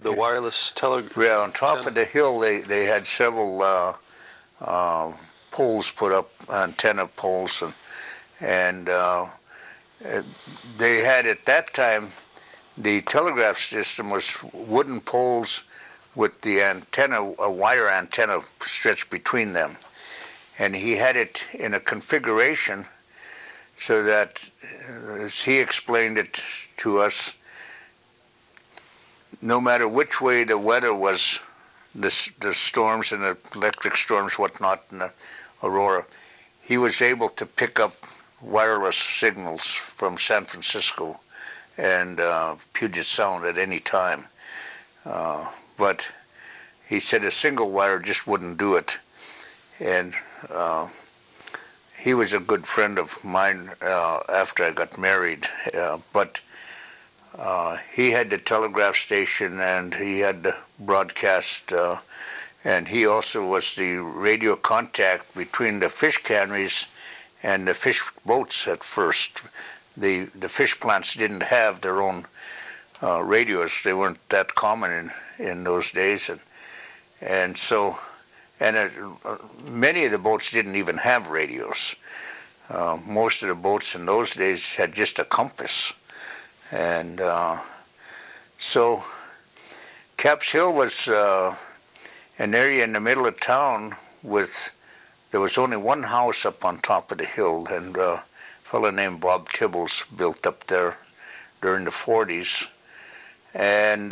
the wireless telegraph. Yeah, on top of the hill, they had several poles put up, antenna poles, and they had at that time the telegraph system was wooden poles with the antenna, a wire antenna stretched between them, and he had it in a configuration so that, as he explained it to us, no matter which way the weather was, the storms and the electric storms, whatnot, in the Aurora, he was able to pick up wireless signals from San Francisco and Puget Sound at any time. But he said a single wire just wouldn't do it. And he was a good friend of mine after I got married. But he had the telegraph station and he had the broadcast, and he also was the radio contact between the fish canneries and the fish boats at first. The fish plants didn't have their own radios. They weren't that common in those days. And so many of the boats didn't even have radios. Most of the boats in those days had just a compass. And so Capps Hill was an area in the middle of town there was only one house up on top of the hill, and a fellow named Bob Tibbles built up there during the 40s. And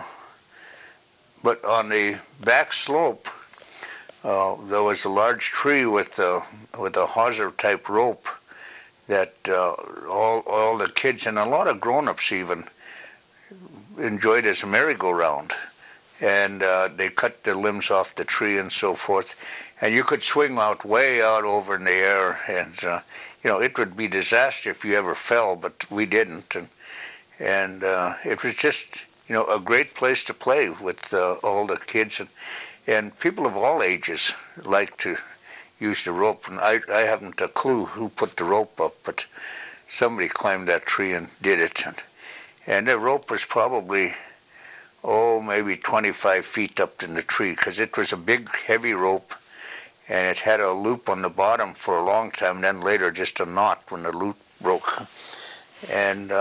but on the back slope, there was a large tree with a hawser type rope that all the kids and a lot of grown-ups even enjoyed as a merry-go-round. And they cut the limbs off the tree and so forth. And you could swing way out over in the air. And, it would be disaster if you ever fell, but we didn't. And it was just, a great place to play with all the kids. And people of all ages liked to use the rope. And I haven't a clue who put the rope up, but somebody climbed that tree and did it. And the rope was probably, maybe 25 feet up in the tree, because it was a big, heavy rope, and it had a loop on the bottom for a long time, then later just a knot when the loop broke. And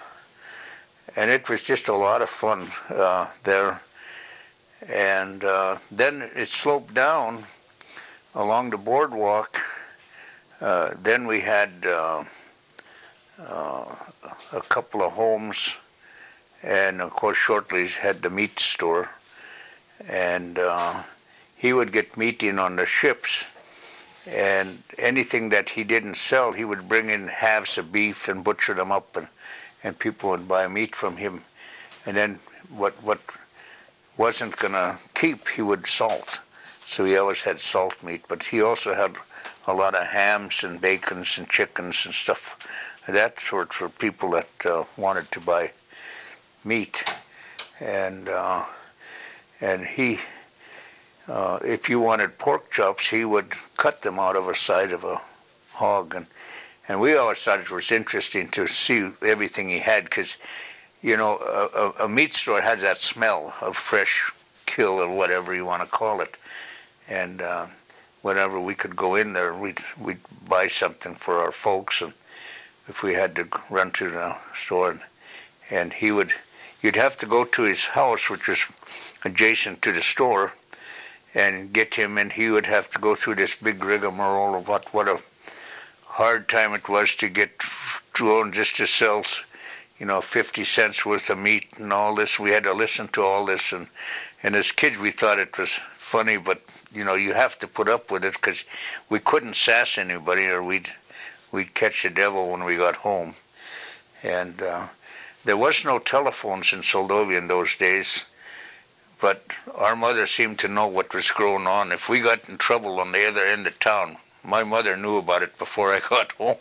it was just a lot of fun there. And then it sloped down along the boardwalk. Then we had a couple of homes, and of course Shortley's had the meat store, and he would get meat in on the ships, and anything that he didn't sell, he would bring in halves of beef and butcher them up, and people would buy meat from him. And then what wasn't going to keep, he would salt. So he always had salt meat, but he also had a lot of hams and bacons and chickens and stuff of that sort for people that wanted to buy meat. And he, if you wanted pork chops, he would cut them out of a side of a hog. And we always thought it was interesting to see everything he had, because, a meat store has that smell of fresh kill or whatever you want to call it. And whenever we could go in there, we'd buy something for our folks, and if we had to run to the store, and you'd have to go to his house, which was adjacent to the store, and get him, and he would have to go through this big rigmarole of what a hard time it was to get to own just to sell, 50 cents worth of meat and all this. We had to listen to all this, and as kids we thought it was funny, but you have to put up with it, because we couldn't sass anybody or we'd catch the devil when we got home. And there was no telephones in Soldovia in those days, but our mother seemed to know what was going on. If we got in trouble on the other end of town, my mother knew about it before I got home.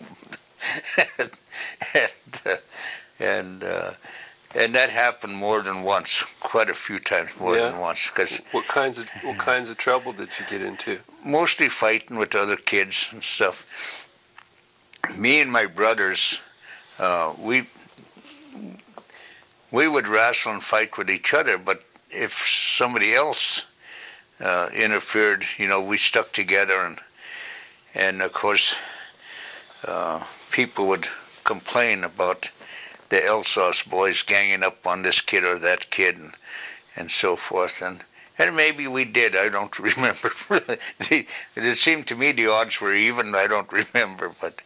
And that happened more than once, quite a few times more than once. Cause what kinds of trouble did you get into? Mostly fighting with other kids and stuff. Me and my brothers, we would wrestle and fight with each other, but if somebody else interfered, we stuck together, and of course people would complain about the Elsass boys ganging up on this kid or that kid, and so forth, and maybe we did. I don't remember. It seemed to me the odds were even. I don't remember, but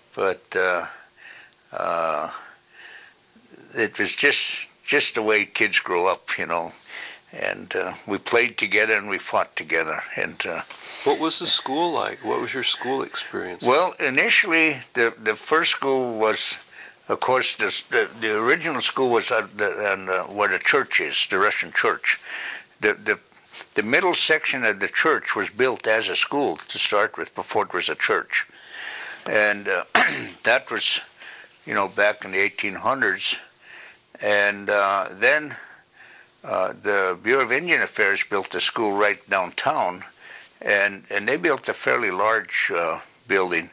it was just the way kids grow up, And we played together and we fought together. And what was the school like? What was your school experience? Well, initially the first school was, of course, the original school was where the church is, the Russian church. The middle section of the church was built as a school to start with before it was a church, and that was, back in the 1800s, and then the Bureau of Indian Affairs built a school right downtown, and they built a fairly large building.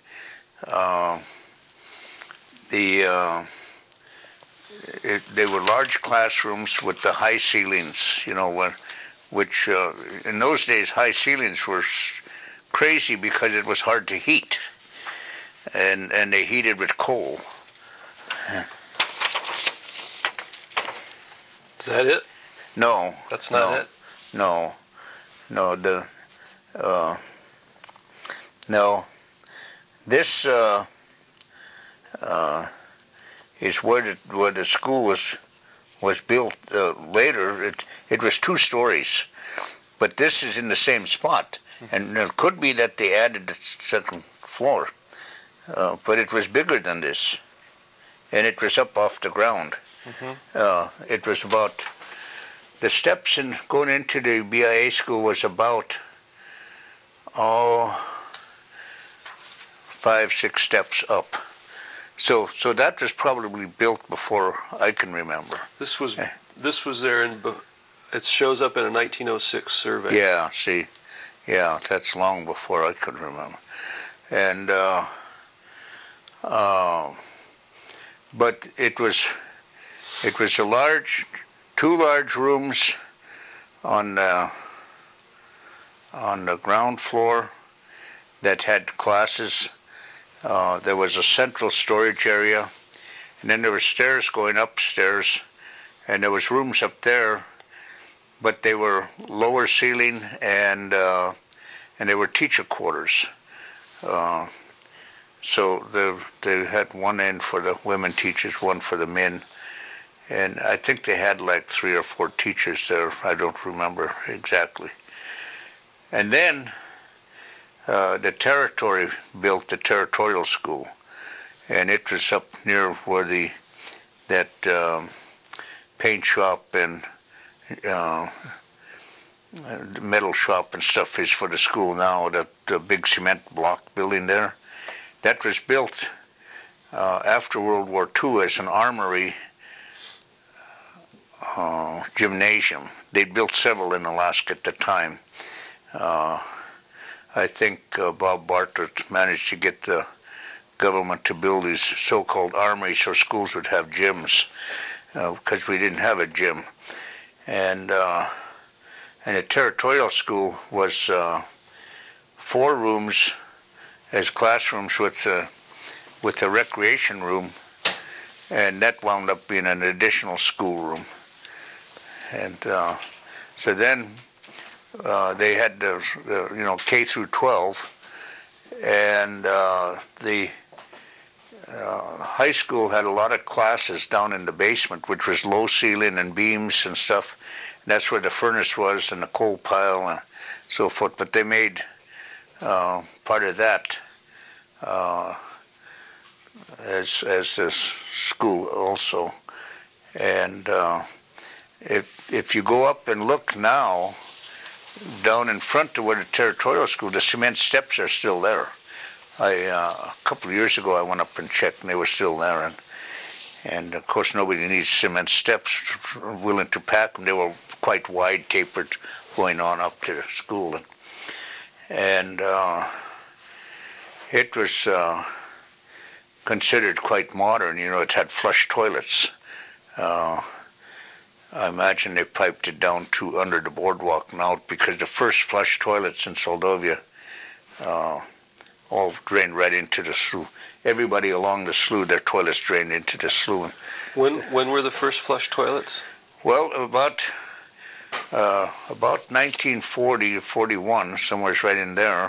They were large classrooms with the high ceilings, which in those days high ceilings were crazy because it was hard to heat, and they heated with coal. Is that it? No, that's not it. No. This is where the school was built later. It was 2 stories, but this is in the same spot, and it could be that they added the second floor, but it was bigger than this, and it was up off the ground. It was about, the steps in going into the BIA school was about 5-6 steps up. So that was probably built before I can remember. This was there it shows up in a 1906 survey. Yeah, see, that's long before I could remember, and but it was a large, 2 large rooms on the ground floor that had classes. There was a central storage area, and then there were stairs going upstairs, and there was rooms up there, but they were lower ceiling, and they were teacher quarters. So they had one end for the women teachers, one for the men, and I think they had like 3 or 4 teachers there. I don't remember exactly. And then the territory built the territorial school, and it was up near where that paint shop and metal shop and stuff is for the school now. The big cement block building there, that was built after World War II as an armory gymnasium. They built several in Alaska at the time. I think Bob Bartlett managed to get the government to build these so-called armories so schools would have gyms, because we didn't have a gym. And the territorial school was 4 rooms as classrooms with a recreation room, and that wound up being an additional schoolroom. And so then they had the K through 12, and the high school had a lot of classes down in the basement, which was low ceiling and beams and stuff. And that's where the furnace was and the coal pile and so forth. But they made part of that as this school also. And if you go up and look now, down in front of where the territorial school, the cement steps are still there. A couple of years ago I went up and checked, and they were still there. And of course nobody needs cement steps, willing to pack them. They were quite wide, tapered, going on up to the school. And it was considered quite modern. It had flush toilets. I imagine they piped it down to under the boardwalk now, because the first flush toilets in Soldovia all drained right into the slough. Everybody along the slough, their toilets drained into the slough. When were the first flush toilets? Well, about 1940 or 41, somewhere's right in there.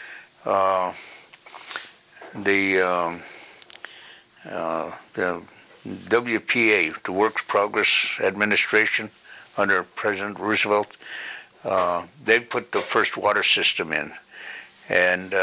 The WPA, the Works Progress Administration, under President Roosevelt, they put the first water system in, and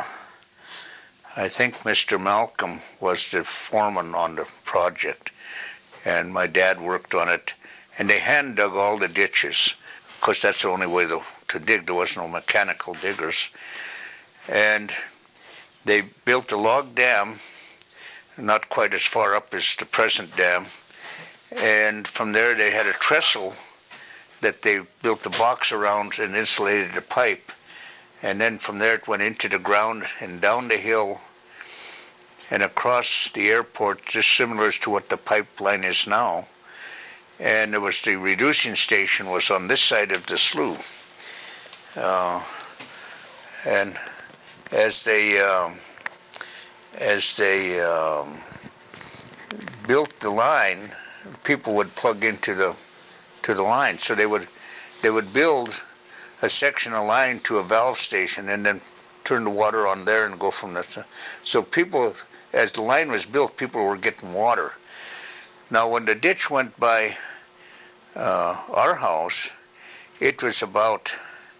I think Mr. Malcolm was the foreman on the project, and my dad worked on it, and they hand dug all the ditches, because that's the only way to dig. There was no mechanical diggers, and they built a log dam, not quite as far up as the present dam, and from there they had a trestle that they built the box around and insulated the pipe, and then from there it went into the ground and down the hill and across the airport, just similar to what the pipeline is now. And there was the reducing station was on this side of the slough, and as they built the line, people would plug into the line. So they would build a section of line to a valve station and then turn the water on there and go from there. So people, as the line was built, people were getting water. Now, when the ditch went by our house, it was about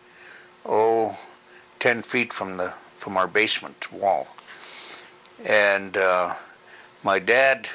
10 feet from our basement wall, and my dad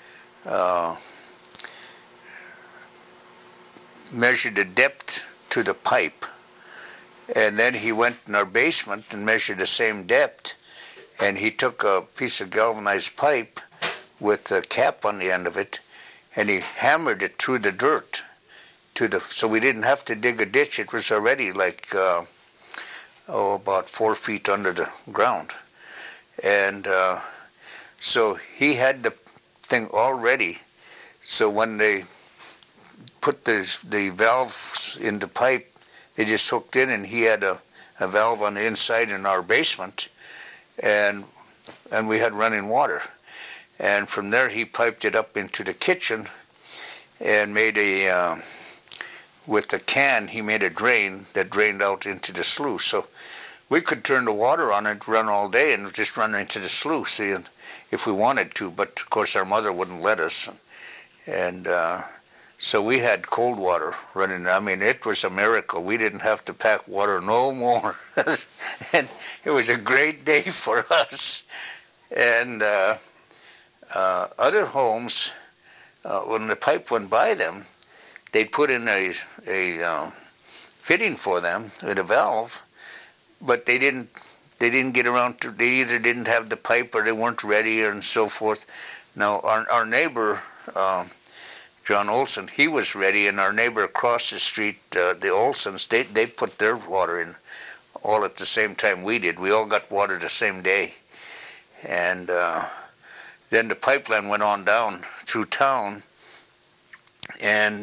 measured the depth to the pipe, and then he went in our basement and measured the same depth, and he took a piece of galvanized pipe with a cap on the end of it, and he hammered it through the dirt so we didn't have to dig a ditch. It was already like about 4 feet under the ground, and so he had the thing all ready. So when they put the valves in the pipe, they just hooked in, and he had a valve on the inside in our basement, and we had running water. And from there he piped it up into the kitchen and made with the can, he made a drain that drained out into the slough. So we could turn the water on and run all day and just run into the slough, see, if we wanted to. But of course our mother wouldn't let us, and so we had cold water running. I mean, it was a miracle. We didn't have to pack water no more, and it was a great day for us. And other homes, when the pipe went by them, they'd put in a fitting for them with a valve, but they didn't get around to. They either didn't have the pipe or they weren't ready, and so forth. Now our neighbor, John Olson, he was ready, and our neighbor across the street, the Olsons, they put their water in all at the same time we did. We all got water the same day, and then the pipeline went on down through town, and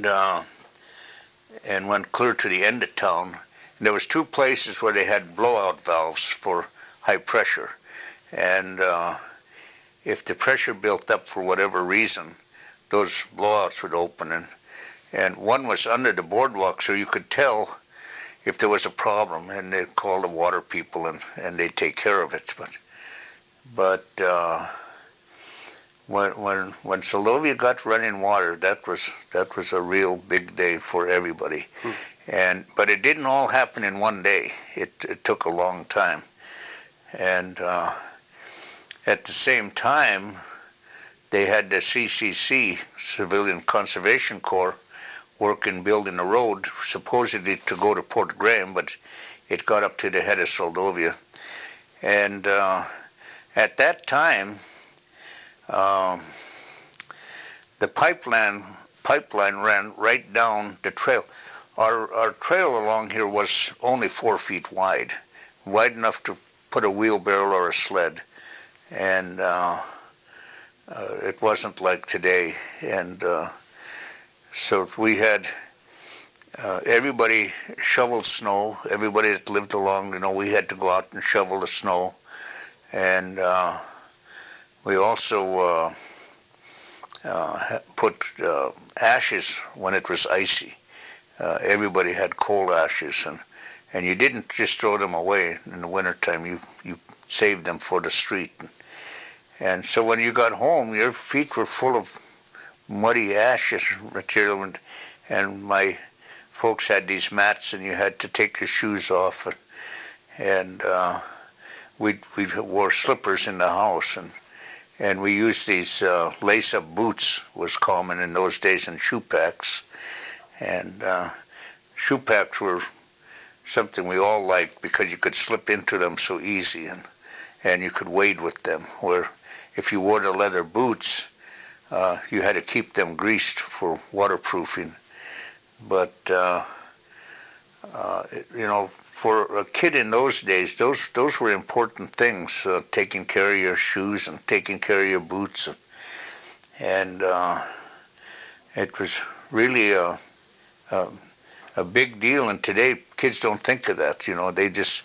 went clear to the end of town. And there was two places where they had blowout valves for high pressure, and if the pressure built up for whatever reason, those blowouts would open, and one was under the boardwalk, so you could tell if there was a problem, and they'd call the water people, and they'd take care of it. But when Soldovia got running water, that was a real big day for everybody. But it didn't all happen in one day. It took a long time, and at the same time, they had the CCC, Civilian Conservation Corps, working building a road, supposedly to go to Port Graham, but it got up to the head of Soldovia. And at that time, the pipeline ran right down the trail. Our trail along here was only 4 feet wide enough to put a wheelbarrow or a sled, and it wasn't like today. And So we had everybody shoveled snow. Everybody that lived along, we had to go out and shovel the snow. And we also put ashes when it was icy. Everybody had cold ashes, and you didn't just throw them away in the wintertime. You saved them for the street. And so when you got home, your feet were full of muddy ashes material, and my folks had these mats, and you had to take your shoes off, and we wore slippers in the house, and we used these lace-up boots was common in those days, and shoe packs, and shoe packs were something we all liked because you could slip into them so easy, and you could wade with them, where if you wore the leather boots, you had to keep them greased for waterproofing. But for a kid in those days, those were important things, taking care of your shoes and taking care of your boots. And it was really a big deal. And today, kids don't think of that. They just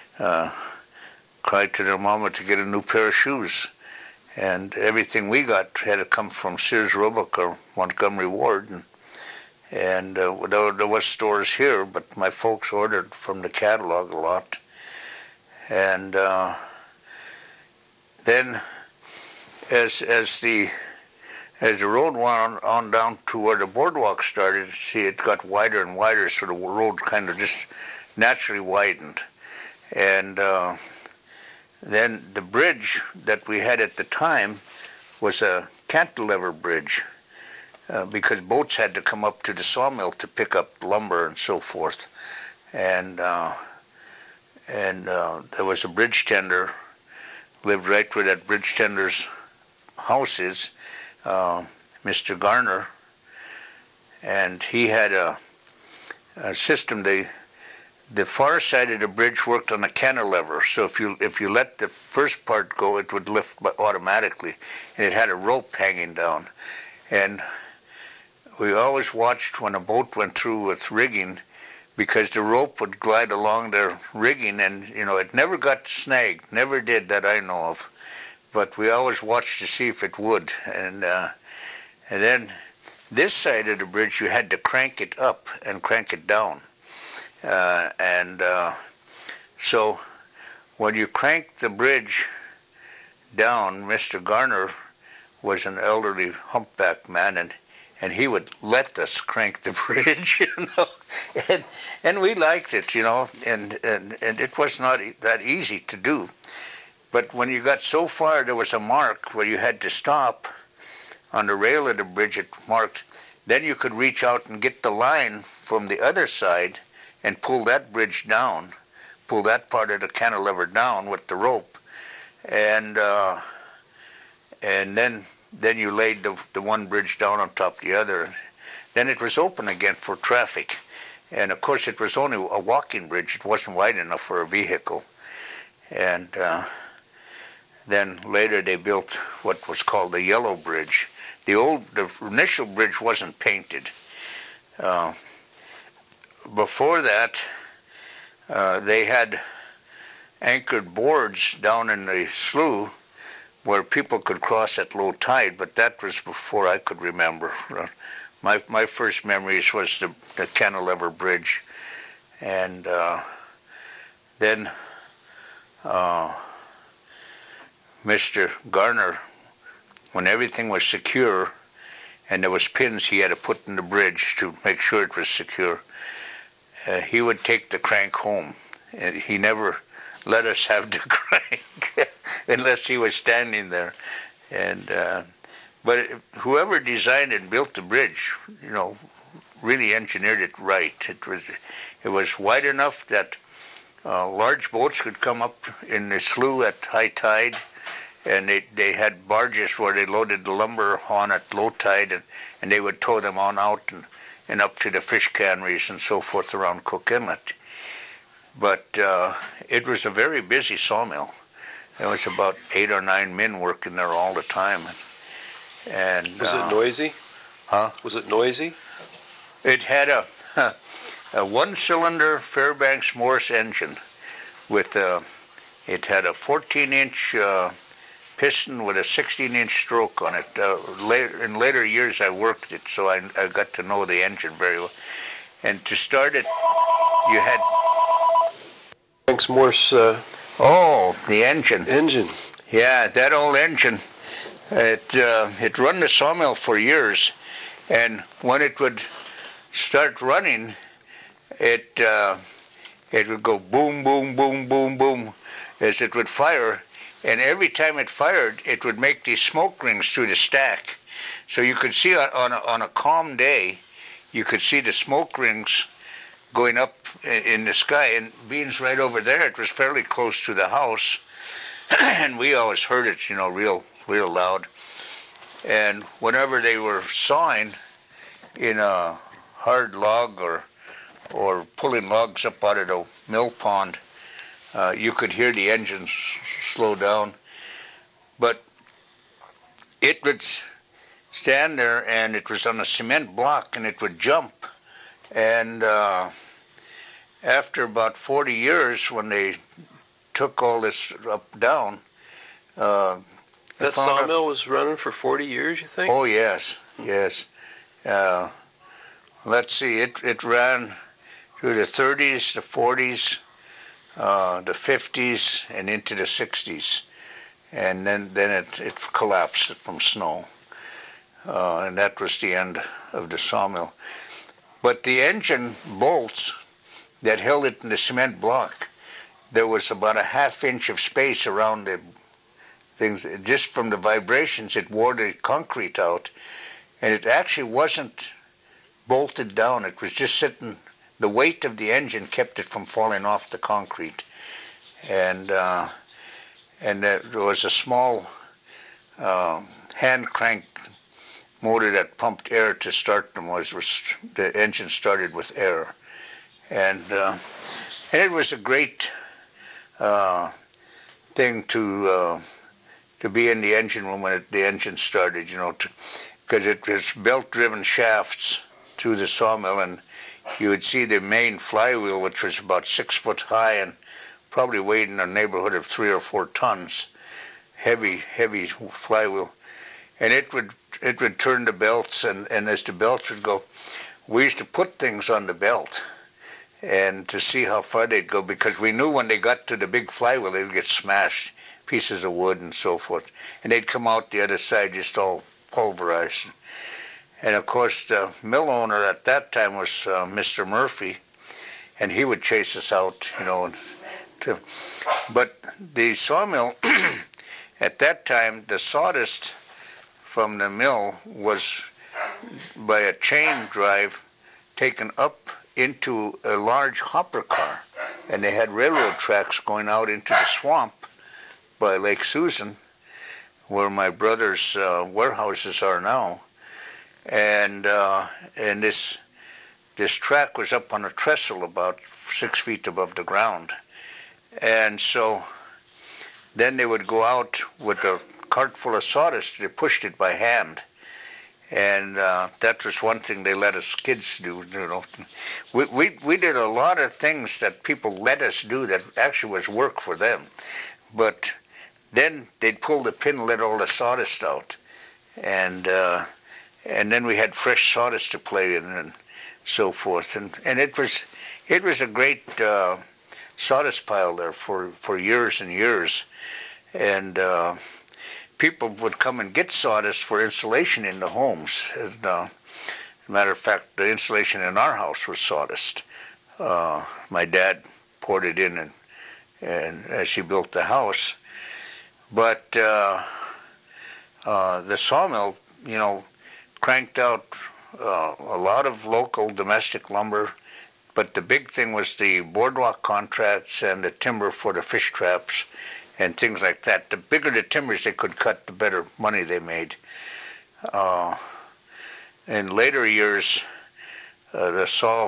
cry to their mama to get a new pair of shoes. And everything we got had to come from Sears Roebuck or Montgomery Ward. And there was stores here, but my folks ordered from the catalog a lot. And then, as the road went on down to where the boardwalk started, it got wider and wider, so the road kind of just naturally widened. And then the bridge that we had at the time was a cantilever bridge. Because boats had to come up to the sawmill to pick up lumber and so forth, and there was a bridge tender, lived right where that bridge tender's house is, Mr. Garner, and he had a system. The far side of the bridge worked on a cantilever, so if you let the first part go, it would lift automatically, and it had a rope hanging down, and we always watched when a boat went through its rigging, because the rope would glide along their rigging, and it never got snagged, never did that I know of. But we always watched to see if it would, and then this side of the bridge you had to crank it up and crank it down, so when you cranked the bridge down, Mr. Garner was an elderly humpback man, and he would let us crank the bridge, and we liked it, and it was not that easy to do. But when you got so far, there was a mark where you had to stop on the rail of the bridge. It marked. Then you could reach out and get the line from the other side and pull that bridge down, pull that part of the cantilever down with the rope, and then you laid the one bridge down on top of the other. Then it was open again for traffic. And of course it was only a walking bridge. It wasn't wide enough for a vehicle. And then later they built what was called the Yellow Bridge. The initial bridge wasn't painted. Before that, they had anchored boards down in the slough where people could cross at low tide, but that was before I could remember. My first memories was the cantilever bridge, and then Mr. Garner, when everything was secure and there was pins he had to put in the bridge to make sure it was secure, he would take the crank home, and he never let us have the crank unless he was standing there. And but whoever designed and built the bridge, really engineered it right. It was wide enough that large boats could come up in the slough at high tide, and they had barges where they loaded the lumber on at low tide, and they would tow them on out and up to the fish canneries and so forth around Cook Inlet. But it was a very busy sawmill. There was about 8 or 9 men working there all the time. And was it noisy? Huh? Was it noisy? It had a one-cylinder Fairbanks Morse engine with it had a 14-inch piston with a 16-inch stroke on it. In later years, I worked it, so I got to know the engine very well. And to start it, you had Thanks, Morse the engine. engine. Yeah, that old engine. It run the sawmill for years, and when it would start running, it would go boom, boom, boom, boom, boom, as it would fire. And every time it fired, it would make these smoke rings through the stack. So you could see on a calm day, you could see the smoke rings going up in the sky. And being right over there, it was fairly close to the house, and we always heard it, real loud. And whenever they were sawing in a hard log or pulling logs up out of the mill pond, you could hear the engines slow down. But it would stand there, and it was on a cement block, and it would jump. And after about 40 years, when they took all this up down, that sawmill was running for 40 years, you think? Oh, yes. Let's see, it ran through the 30s, the 40s, the 50s, and into the 60s. And then it collapsed from snow. And that was the end of the sawmill. But the engine bolts that held it in the cement block, there was about a half-inch of space around the things. Just from the vibrations, it wore the concrete out. And it actually wasn't bolted down. It was just sitting. The weight of the engine kept it from falling off the concrete. And there was a small hand crank motor that pumped air to start them. The engine started with air. And it was a great thing to be in the engine room when the engine started, because it was belt-driven shafts to the sawmill, and you would see the main flywheel, which was about 6 foot high and probably weighed in the neighborhood of 3 or 4 tons. Heavy flywheel. And it would turn the belts, and as the belts would go, we used to put things on the belt and to see how far they'd go, because we knew when they got to the big flywheel, they would get smashed, pieces of wood and so forth. And they'd come out the other side just all pulverized. And of course, the mill owner at that time was Mr. Murphy, and he would chase us out, But the sawmill, at that time, the sawdust from the mill was by a chain drive taken up into a large hopper car, and they had railroad tracks going out into the swamp by Lake Susan, where my brother's warehouses are now. And this track was up on a trestle about 6 feet above the ground. And so then they would go out with a cart full of sawdust. They pushed it by hand. And that was one thing they let us kids do, We did a lot of things that people let us do that actually was work for them. But then they'd pull the pin and let all the sawdust out. And then we had fresh sawdust to play in and so forth. And it was a great sawdust pile there for years and years. And people would come and get sawdust for insulation in the homes. And, as a matter of fact, the insulation in our house was sawdust. My dad poured it in and as he built the house. But the sawmill, cranked out a lot of local domestic lumber, but the big thing was the boardwalk contracts and the timber for the fish traps and things like that. The bigger the timbers they could cut, the better money they made. In later years, the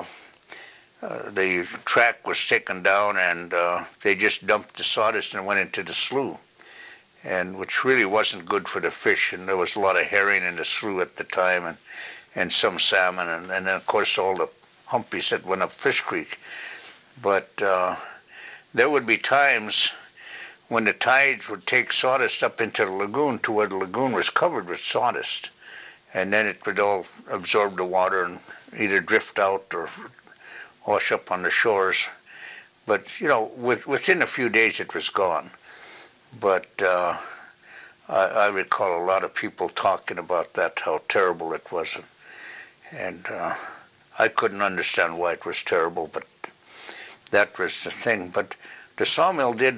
track was taken down, and they just dumped the sawdust and went into the slough, and which really wasn't good for the fish. And there was a lot of herring in the slough at the time, and some salmon, and then of course all the humpies that went up Fish Creek. But there would be times when the tides would take sawdust up into the lagoon to where the lagoon was covered with sawdust, and then it would all absorb the water and either drift out or wash up on the shores. But within a few days it was gone. But I recall a lot of people talking about that, how terrible it was, and I couldn't understand why it was terrible, but that was the thing. But the sawmill did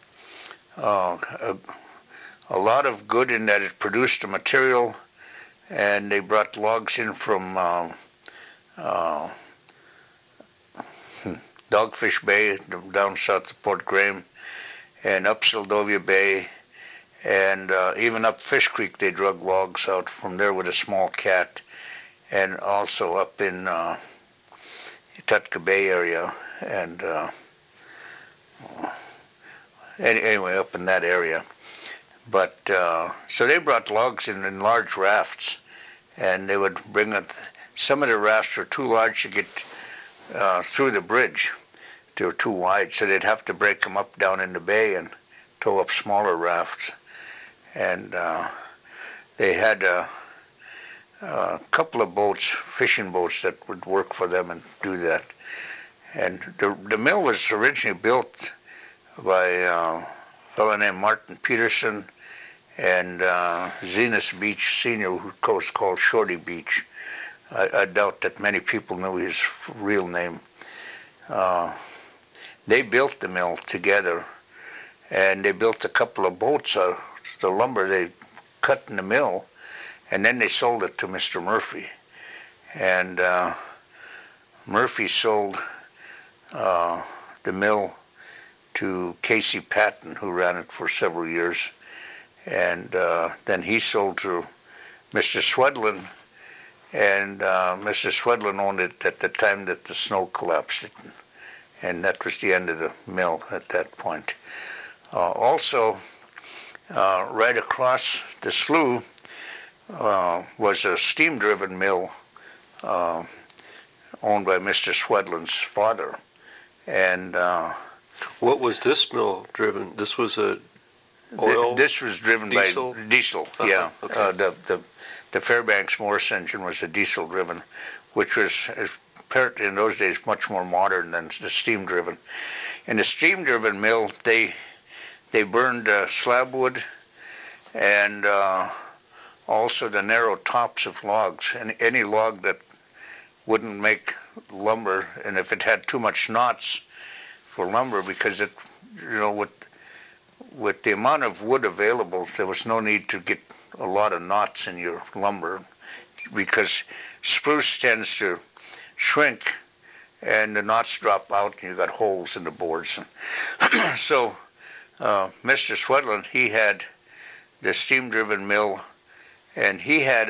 a lot of good in that it produced the material, and they brought logs in from Dogfish Bay down south of Port Graham, and up Seldovia Bay, and even up Fish Creek they drug logs out from there with a small cat, and also up in Tutka Bay area, and anyway, up in that area. But so they brought logs in large rafts, and they would bring it. Some of the rafts were too large to get through the bridge. They were too wide, so they'd have to break them up down in the bay and tow up smaller rafts. And they had a couple of boats, fishing boats, that would work for them and do that. And the mill was originally built by a fellow named Martin Peterson and Zenas Beach Sr., who was called Shorty Beach. I doubt that many people knew his real name. They built the mill together, and they built a couple of boats out of the lumber they cut in the mill, and then they sold it to Mr. Murphy. And Murphy sold the mill to Casey Patton, who ran it for several years, and then he sold to Mr. Swedlin, and Mr. Swedlin owned it at the time that the snow collapsed, and that was the end of the mill at that point. Also, right across the slough was a steam-driven mill owned by Mr. Swedlin's father, and what was this mill driven? This was a oil? This was driven diesel? by diesel, yeah. Okay. The Fairbanks Morse engine was a diesel-driven, which was, apparently in those days, much more modern than the steam-driven. In the steam-driven mill, they burned slab wood and also the narrow tops of logs. And any log that wouldn't make lumber, and if it had too much knots for lumber, because it, with the amount of wood available, there was no need to get a lot of knots in your lumber, because spruce tends to shrink and the knots drop out and you got holes in the boards. So Mr. Swedlin, he had the steam-driven mill, and he had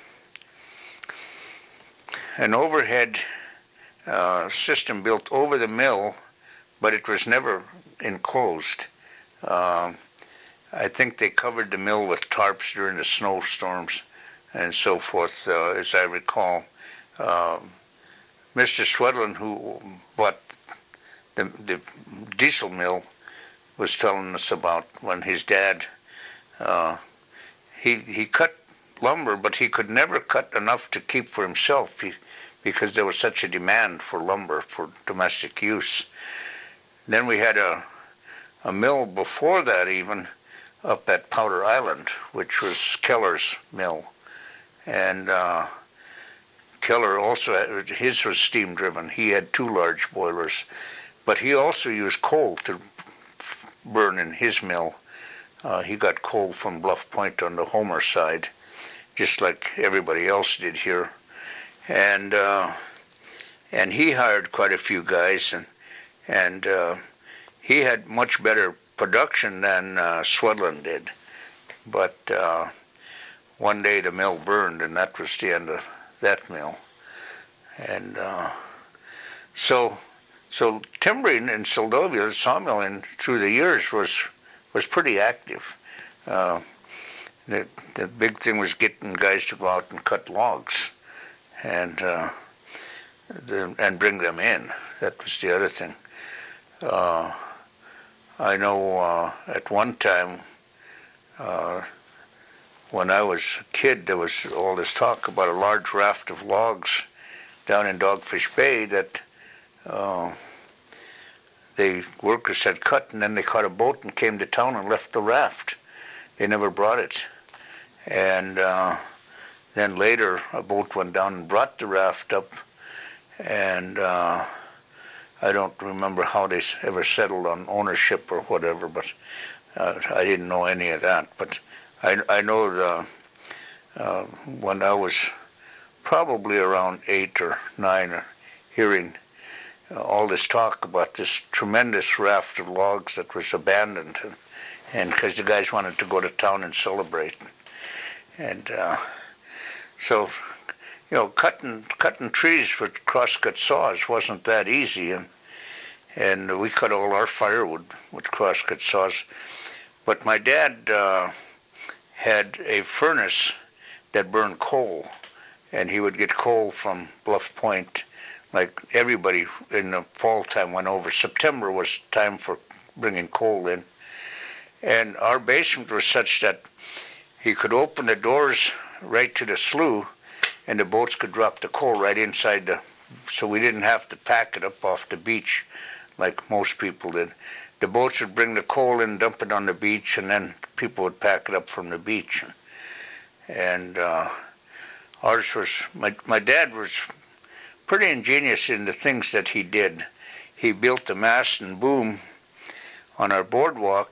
an overhead system built over the mill, but it was never enclosed. I think they covered the mill with tarps during the snowstorms and so forth, as I recall. Mr. Swedlin, who bought the diesel mill, was telling us about when his dad, he cut lumber, but he could never cut enough to keep for himself because there was such a demand for lumber for domestic use. Then we had a mill before that even, up at Powder Island, which was Keller's mill. And Keller also, his was steam-driven. He had 2 large boilers. But he also used coal to burn in his mill. He got coal from Bluff Point on the Homer side, just like everybody else did here. And he hired quite a few guys, and he had much better production than Swedlin did. But one day the mill burned, and that was the end of that mill. And so timbering in Seldovia, the sawmilling through the years was pretty active. The big thing was getting guys to go out and cut logs. and bring them in. That was the other thing. I know at one time, when I was a kid, there was all this talk about a large raft of logs down in Dogfish Bay that the workers had cut, and then they caught a boat and came to town and left the raft. They never brought it. And then later, a boat went down and brought the raft up, and I don't remember how they ever settled on ownership or whatever, but I didn't know any of that. But I know when I was probably around 8 or 9, hearing all this talk about this tremendous raft of logs that was abandoned, and because the guys wanted to go to town and celebrate. And so, cutting trees with crosscut saws wasn't that easy, and we cut all our firewood with crosscut saws. But my dad had a furnace that burned coal, and he would get coal from Bluff Point, like everybody in the fall time went over. September was time for bringing coal in. And our basement was such that he could open the doors right to the slough, and the boats could drop the coal right inside so we didn't have to pack it up off the beach like most people did. The boats would bring the coal in, dump it on the beach, and then people would pack it up from the beach. And ours was, my dad was pretty ingenious in the things that he did. He built the mast and boom on our boardwalk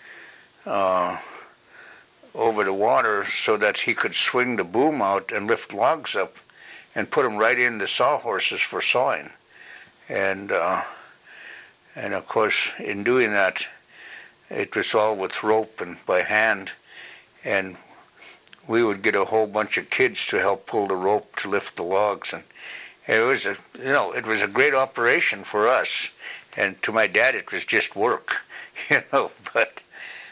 over the water so that he could swing the boom out and lift logs up and put them right in the sawhorses for sawing. And of course, in doing that, it was all with rope and by hand, and we would get a whole bunch of kids to help pull the rope to lift the logs, and it was a great operation for us, and to my dad it was just work, but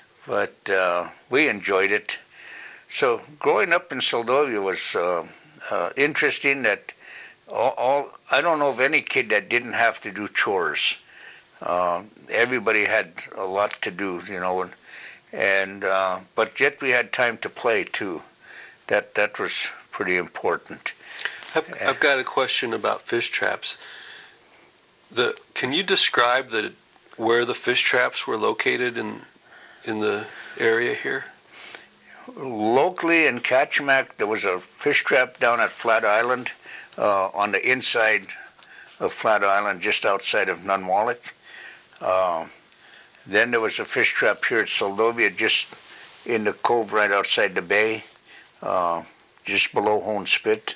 we enjoyed it. So growing up in Seldovia was interesting. That I don't know of any kid that didn't have to do chores. Everybody had a lot to do, and but yet we had time to play too. That was pretty important. I've got a question about fish traps. Can you describe where the fish traps were located in the area here? Locally in Kachemak, there was a fish trap down at Flat Island, on the inside of Flat Island, just outside of Nunwallik. Then there was a fish trap here at Seldovia, just in the cove right outside the bay, just below Hone Spit.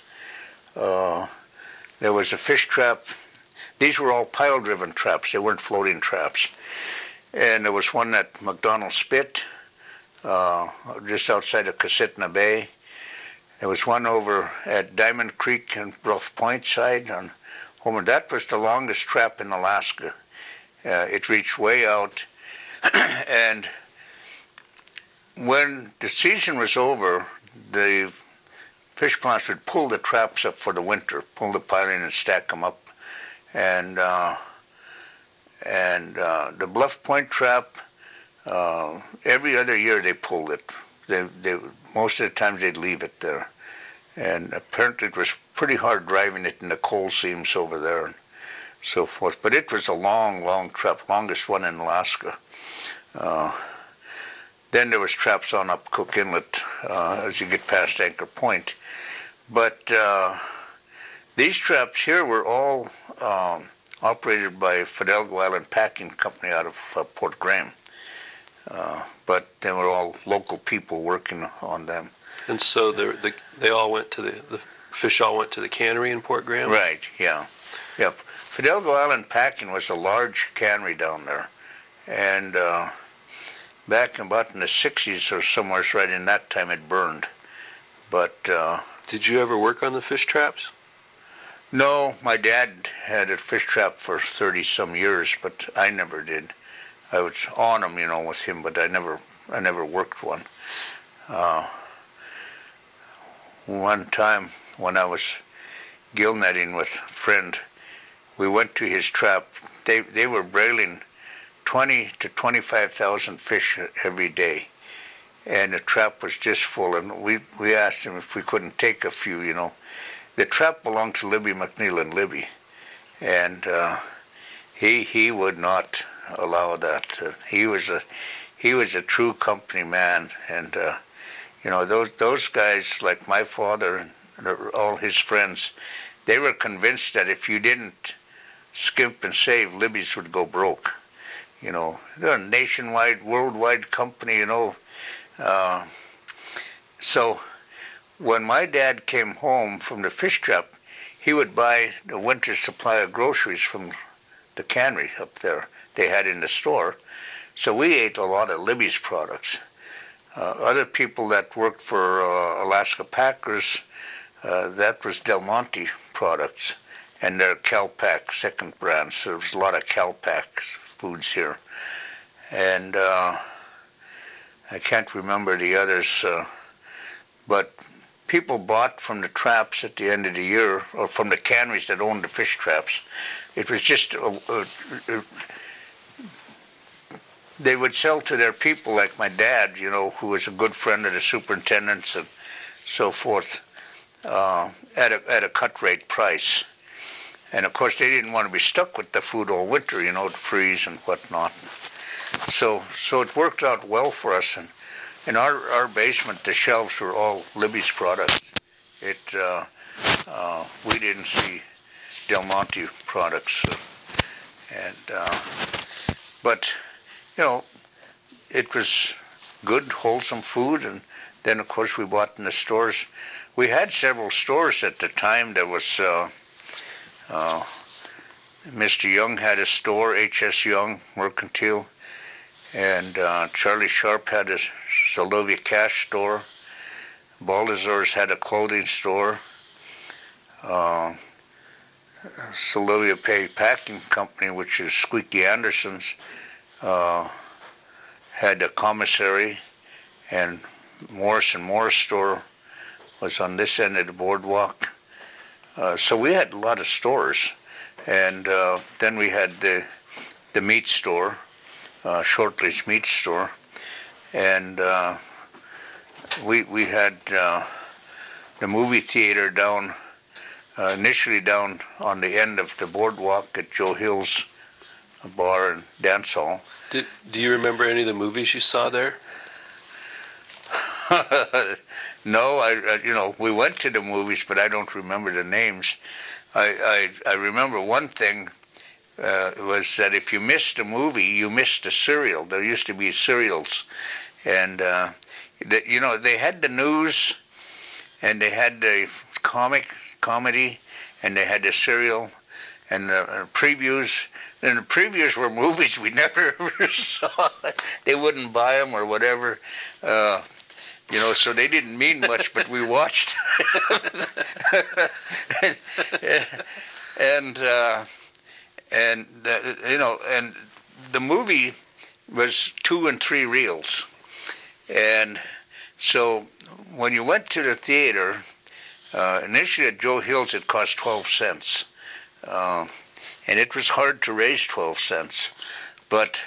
There was a fish trap. These were all pile-driven traps. They weren't floating traps. And there was one at McDonald Spit, just outside of Cossitna Bay. There was one over at Diamond Creek and Bluff Point side on Homer. That was the longest trap in Alaska. It reached way out. And when the season was over, the fish plants would pull the traps up for the winter, pull the piling and stack them up. And the Bluff Point trap, every other year they pulled it. They most of the times they'd leave it there. And apparently it was pretty hard driving it in the coal seams over there and so forth. But it was a long, long trap, longest one in Alaska. Then there was traps on up Cook Inlet as you get past Anchor Point. But these traps here were all operated by Fidalgo Island Packing Company out of Port Graham. But they were all local people working on them. And so they all went to the fish all went to the cannery in Port Graham? Right, yeah. Yep. Fidalgo Island Packing was a large cannery down there. And back about in the 60s or somewhere right in that time it burned. But did you ever work on the fish traps? No, my dad had a fish trap for 30-some years, but I never did. I was on them, with him, but I never worked one. One time when I was gill netting with a friend. We went to his trap. They were brailing 20 to 25,000 fish every day, and the trap was just full. And we asked him if we couldn't take a few. The trap belonged to Libby McNeil and Libby, and he would not allow that. He was a true company man, and those guys, like my father and all his friends, they were convinced that if you didn't skimp and save, Libby's would go broke. They're a nationwide, worldwide company. So when my dad came home from the fish trap, he would buy the winter supply of groceries from the cannery up there they had in the store. So we ate a lot of Libby's products. Other people that worked for Alaska Packers, that was Del Monte products, and their Calpak second brand. So there was a lot of Calpak foods here. And I can't remember the others, but people bought from the traps at the end of the year, or from the canneries that owned the fish traps. It was just, they would sell to their people, like my dad, who was a good friend of the superintendent's and so forth, at a cut rate price. And of course, they didn't want to be stuck with the food all winter, to freeze and whatnot. So it worked out well for us. And in our basement, the shelves were all Libby's products. We didn't see Del Monte products, but it was good, wholesome food. And then, of course, we bought in the stores. We had several stores at the time. There was Mr. Young had a store, H.S. Young Mercantile, and Charlie Sharp had a Sylvia Cash store. Baldazar's had a clothing store. Sylvia Pay Packing Company, which is Squeaky Anderson's, had a commissary, and Morris and Morris store was on this end of the boardwalk. So we had a lot of stores, and then we had the meat store, Shortley's meat store, and we had the movie theater down, initially down on the end of the boardwalk at Joe Hill's bar and dance hall. Do you remember any of the movies you saw there? No, we went to the movies, but I don't remember the names. I remember one thing was that if you missed a movie, you missed a cereal. There used to be cereals, and they had the news, and they had the comedy, and they had the cereal, and the previews. And the previews were movies we never ever saw. They wouldn't buy them or whatever. So they didn't mean much, but we watched. and the movie was 2 and 3 reels. And so when you went to the theater, initially at Joe Hill's it cost 12 cents. And it was hard to raise 12 cents. But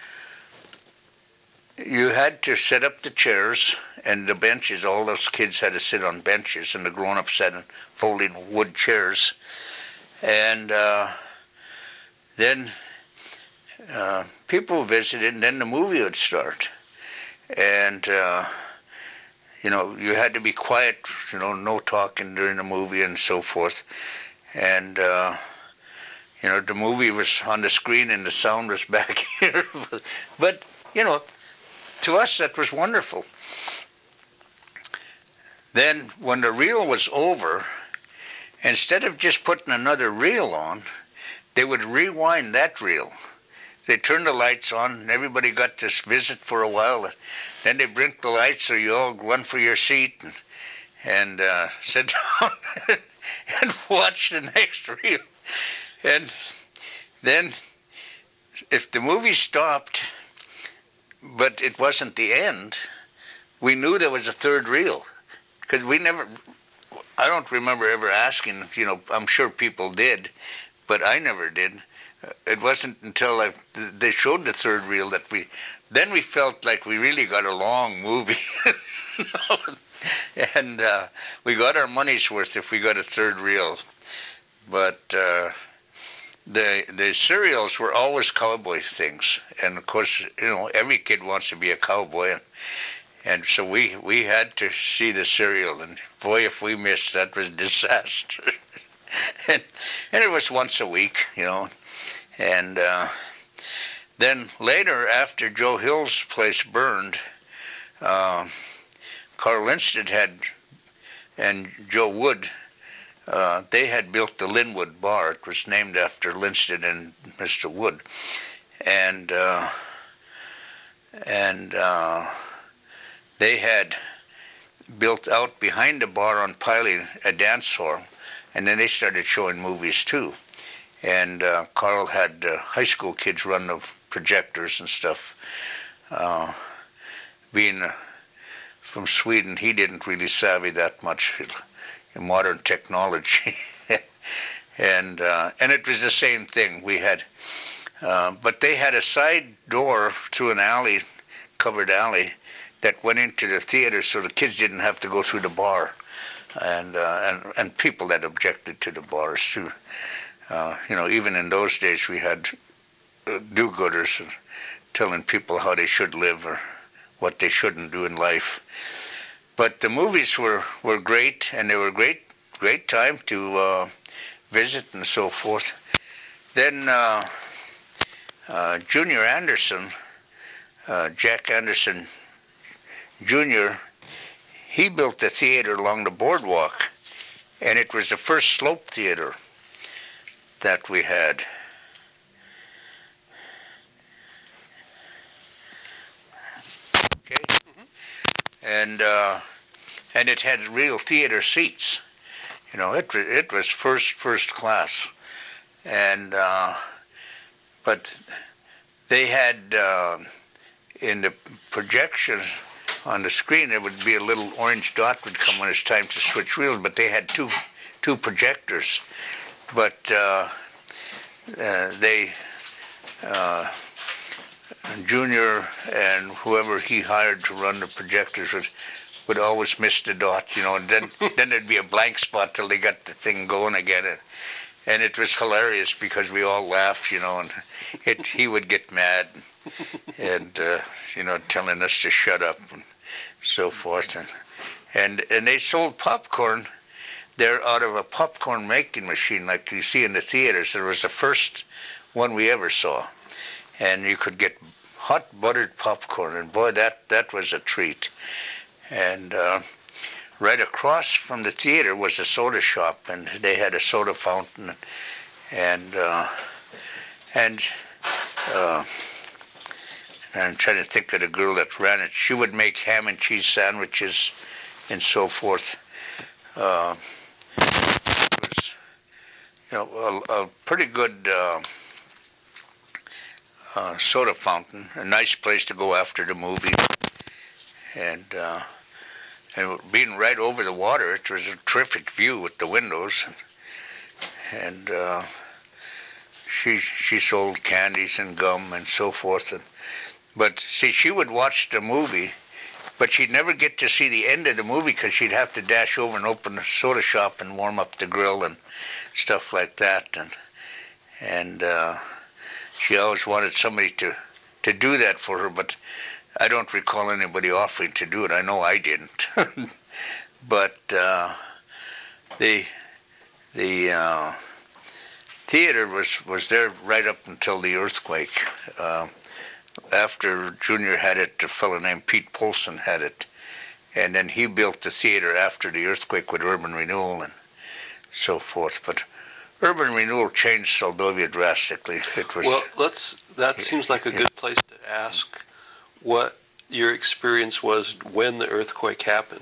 you had to set up the chairs and the benches. All those kids had to sit on benches, and the grown-ups sat in folding wood chairs. And then people visited, and then the movie would start. And, you had to be quiet, no talking during the movie and so forth. And, the movie was on the screen and the sound was back here. But, to us, that was wonderful. Then, when the reel was over, instead of just putting another reel on, they would rewind that reel. They turned the lights on, and everybody got to visit for a while. Then they blinked the lights, so you all run for your seat and sit down and watch the next reel. And then, if the movie stopped, but it wasn't the end, we knew there was a third reel, because I don't remember ever asking. I'm sure people did, but I never did. It wasn't until they showed the third reel that we felt like we really got a long movie. And we got our money's worth if we got a third reel. But the serials were always cowboy things, and of course, every kid wants to be a cowboy, and so we had to see the serial, and boy, if we missed, that was disaster. and it was once a week, and then later, after Joe Hill's place burned, Carl Lindstedt and Joe Wood, they had built the Linwood Bar. It was named after Lindstedt and Mr. Wood, and they had built out behind the bar on Piley a dance hall, and then they started showing movies too. And Carl had high school kids run the projectors and stuff. Being from Sweden, he didn't really savvy that much in modern technology. and it was the same thing. We had, but they had a side door through an alley, covered alley, that went into the theater, so the kids didn't have to go through the bar, and people that objected to the bars too. Even in those days, we had do-gooders telling people how they should live or what they shouldn't do in life. But the movies were great, and they were great time to visit and so forth. Then Junior Anderson, Jack Anderson Jr., he built the theater along the boardwalk, and it was the first slope theater that we had. Okay. And it had real theater seats. It was first class, and but they had in the projection on the screen, there would be a little orange dot would come when it's time to switch reels, but they had two projectors. But Junior and whoever he hired to run the projectors would always miss the dot, and then there'd be a blank spot till they got the thing going again. And it was hilarious because we all laughed, and he would get mad and telling us to shut up and so forth. And they sold popcorn there out of a popcorn making machine like you see in the theaters. It was the first one we ever saw. And you could get hot buttered popcorn, and boy, that was a treat. And right across from the theater was a soda shop, and they had a soda fountain, and I'm trying to think of the girl that ran it. She would make ham and cheese sandwiches and so forth. It was, a pretty good soda fountain, a nice place to go after the movie, and being right over the water, it was a terrific view with the windows, and she sold candies and gum and so forth. But see, she would watch the movie, but she'd never get to see the end of the movie because she'd have to dash over and open the soda shop and warm up the grill and stuff like that. And she always wanted somebody to do that for her, but I don't recall anybody offering to do it. I know I didn't. But the theater was there right up until the earthquake. After Junior had it, a fellow named Pete Polson had it, and then he built the theater after the earthquake with Urban Renewal and so forth. But Urban Renewal changed Seldovia drastically. That seems like a good place to ask what your experience was when the earthquake happened.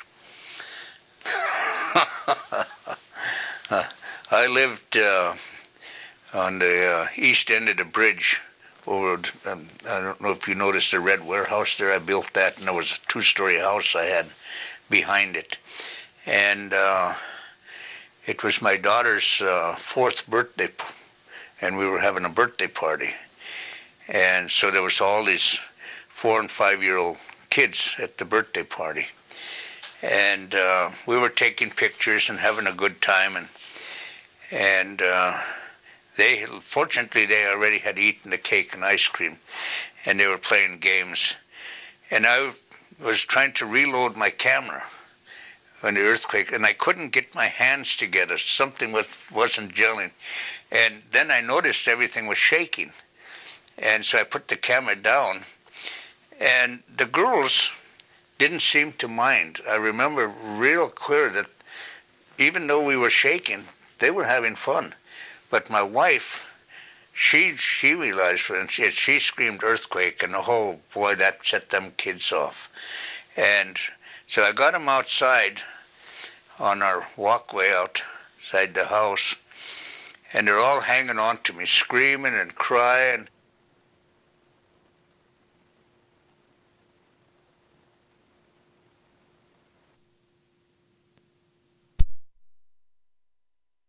I lived on the east end of the bridge over, I don't know if you noticed the red warehouse there. I built that, and there was a two-story house I had behind it. and it was my daughter's fourth birthday, and we were having a birthday party. And so there was all these 4- and 5-year-old kids at the birthday party. And we were taking pictures and having a good time. And fortunately, they already had eaten the cake and ice cream, and they were playing games. And I was trying to reload my camera when the earthquake, and I couldn't get my hands together. Something wasn't gelling. And then I noticed everything was shaking. And so I put the camera down, and the girls didn't seem to mind. I remember real clear that even though we were shaking, they were having fun. But my wife, she realized, and she screamed earthquake, and oh boy, that set them kids off. And so I got them outside on our walkway outside the house, and they're all hanging on to me, screaming and crying.